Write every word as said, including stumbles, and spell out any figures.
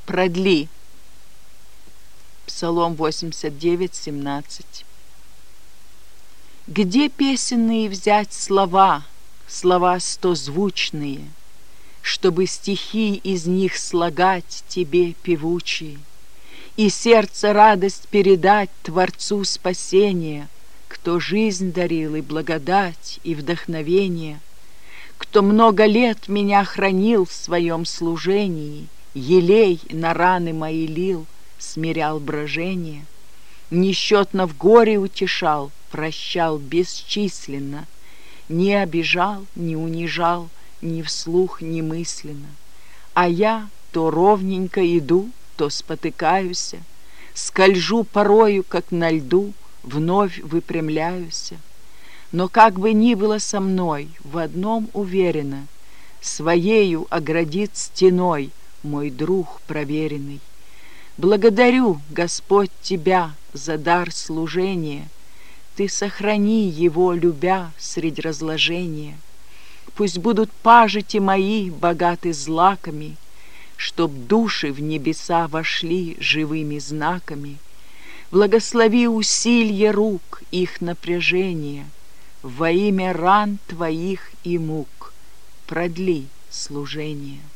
Продли. Псалом восемьдесят девять, семнадцать. Где песенные взять слова, слова стозвучные, чтобы стихи из них слагать тебе певучие, и сердце радость передать Творцу спасения, кто жизнь дарил и благодать, и вдохновение, кто много лет меня хранил в своем служении, елей на раны мои лил, смирял брожение, несчетно в горе утешал, прощал бесчисленно, не обижал, не унижал, ни вслух, ни мысленно. А я то ровненько иду, то спотыкаюсь, скольжу порою, как на льду, вновь выпрямляюсь. Но как бы ни было со мной, в одном уверена, своею оградит стеной мой друг проверенный. Благодарю, Господь, Тебя за дар служения, Ты сохрани его, любя, средь разложения. Пусть будут пажити мои богаты злаками, чтоб души в небеса вошли живыми знаками. Благослови усилье рук, их напряжение, во имя ран Твоих и мук продли служение.